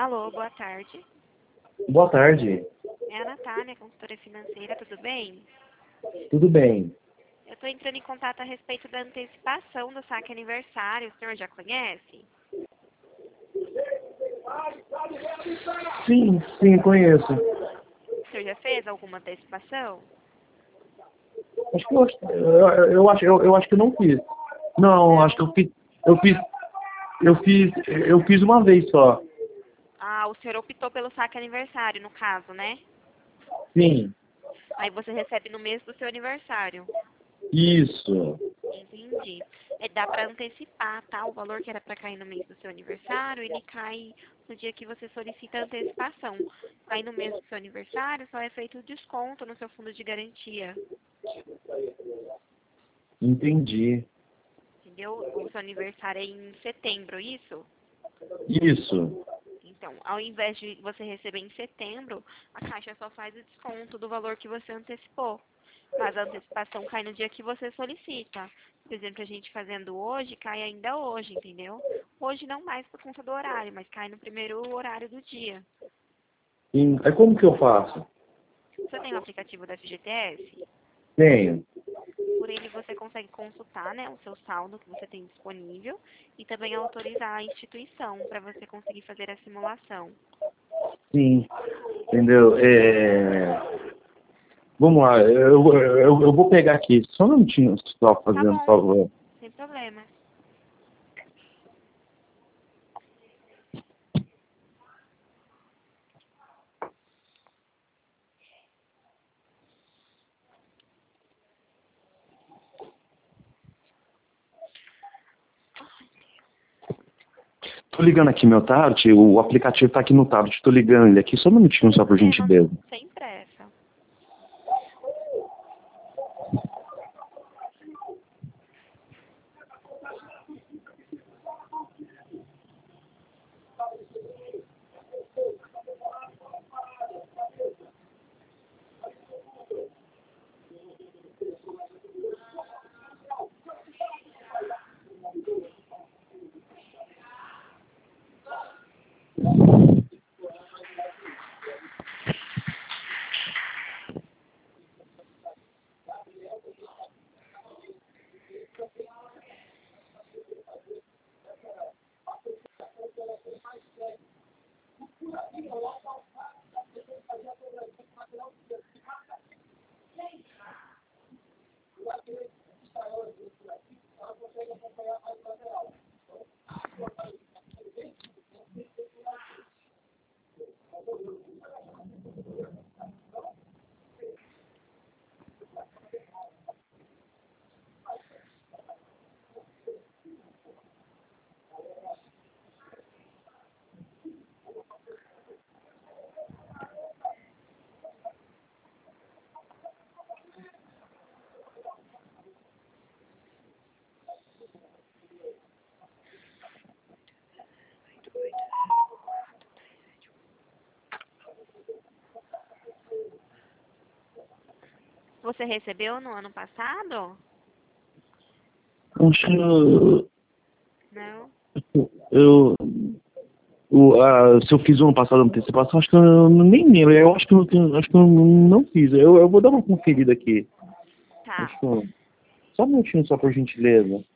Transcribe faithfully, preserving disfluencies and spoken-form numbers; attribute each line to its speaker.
Speaker 1: Alô, boa tarde.
Speaker 2: Boa tarde.
Speaker 1: É a Natália, consultora financeira, tudo bem?
Speaker 2: Tudo bem?
Speaker 1: Eu estou entrando em contato a respeito da antecipação do saque aniversário. O senhor já conhece?
Speaker 2: Sim, sim, conheço.
Speaker 1: O senhor já fez alguma antecipação?
Speaker 2: Acho que eu, eu, eu acho, eu, eu acho que eu não fiz. Não,
Speaker 1: Não.
Speaker 2: acho que eu fiz. Eu fiz. Eu fiz. Eu fiz uma vez só.
Speaker 1: Ah, o senhor optou pelo saque aniversário, no caso, né?
Speaker 2: Sim.
Speaker 1: Aí você recebe no mês do seu aniversário.
Speaker 2: Isso.
Speaker 1: Entendi. É, dá para antecipar, tá? O valor que era para cair no mês do seu aniversário, ele cai no dia que você solicita a antecipação. Aí no mês do seu aniversário só é feito o desconto no seu fundo de garantia.
Speaker 2: Entendi.
Speaker 1: Entendeu? O seu aniversário é em setembro, isso?
Speaker 2: Isso.
Speaker 1: Então, ao invés de você receber em setembro, a Caixa só faz o desconto do valor que você antecipou. Mas a antecipação cai no dia que você solicita. Por exemplo, a gente fazendo hoje, cai ainda hoje, entendeu? Hoje não mais por conta do horário, mas cai no primeiro horário do dia.
Speaker 2: Sim. Aí como que eu faço?
Speaker 1: Você tem o aplicativo da F G T S?
Speaker 2: Tenho.
Speaker 1: Por ele você consegue consultar, né, o seu saldo que você tem disponível e também autorizar a instituição para você conseguir fazer a simulação.
Speaker 2: Sim. Entendeu? É... Vamos lá, eu, eu, eu vou pegar aqui. Só um minutinho, só
Speaker 1: Tá
Speaker 2: fazendo, por
Speaker 1: bom,
Speaker 2: favor.
Speaker 1: sem problema.
Speaker 2: Tô ligando aqui meu tablet, o aplicativo tá aqui no tablet, tô ligando ele aqui, só um minutinho só por
Speaker 1: Problema,
Speaker 2: gentileza.
Speaker 1: sem pressa. Você recebeu no ano passado?
Speaker 2: Acho que eu,
Speaker 1: Não.
Speaker 2: eu, o, a, se eu fiz o ano passado a antecipação, acho que eu nem lembro. Eu acho que eu, não tenho- acho que eu não fiz. Eu, eu vou dar uma conferida aqui.
Speaker 1: Tá.
Speaker 2: Acho que eu- só um minutinho só por gentileza.